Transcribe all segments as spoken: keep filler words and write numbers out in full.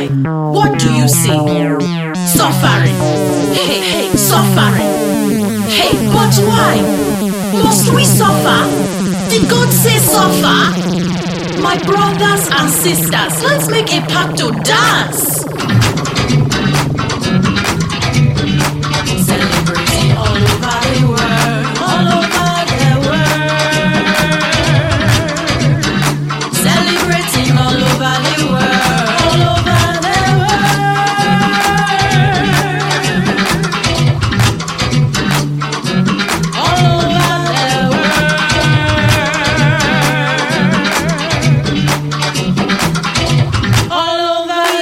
eye, what do you see? Suffering. Hey, hey, suffering. Hey, but why? Must we suffer? Did God say suffer? My brothers and sisters, let's make a pact to dance. Celebrating all over the world, all over the world. Celebrating all over the world, all over the world. All over the world. All over the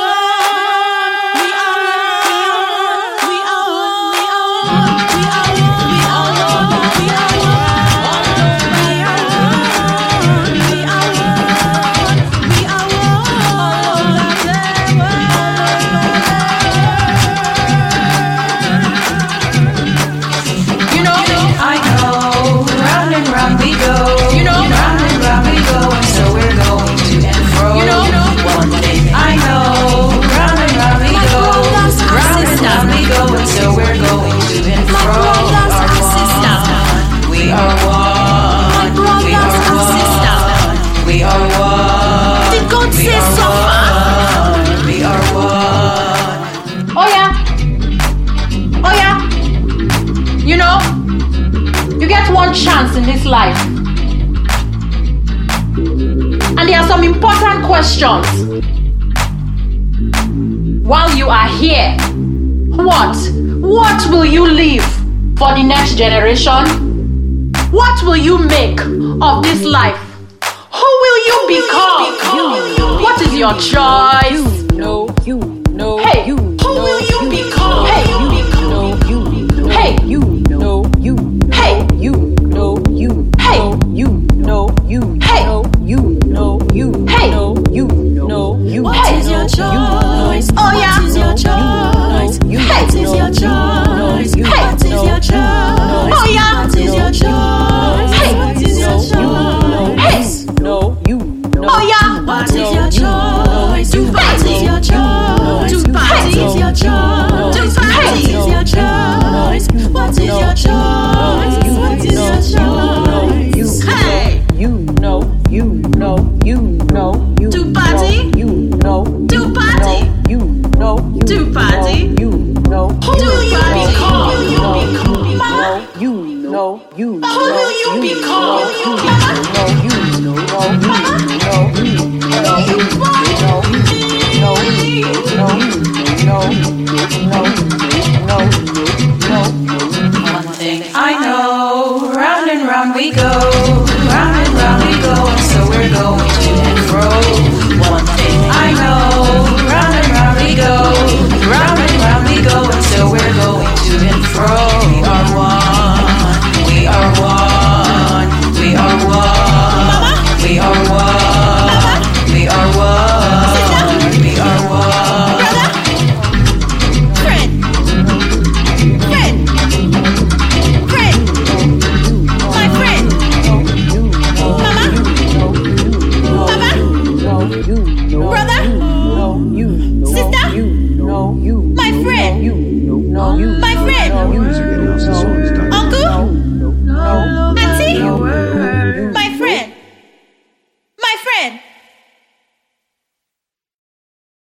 world. We are one, we are one, we are one, we are one, we are one, we are one, we are one, we are one, we are one, all over the world. You know, I know, round and round we go. You know, round and round we go, and so we're going to and fro. You know, one thing I know, round and round we go, round and round we go, and so we're going to and fro. We are one, we are one, we are one. Did God say suffer? We are one. Oh yeah, oh yeah. You know, you get one chance in this life, and there are some important questions. While you are here, what? What will you leave for the next generation? What will you make of this life? Who will you become? What is your choice? No, you, no, Hey, you.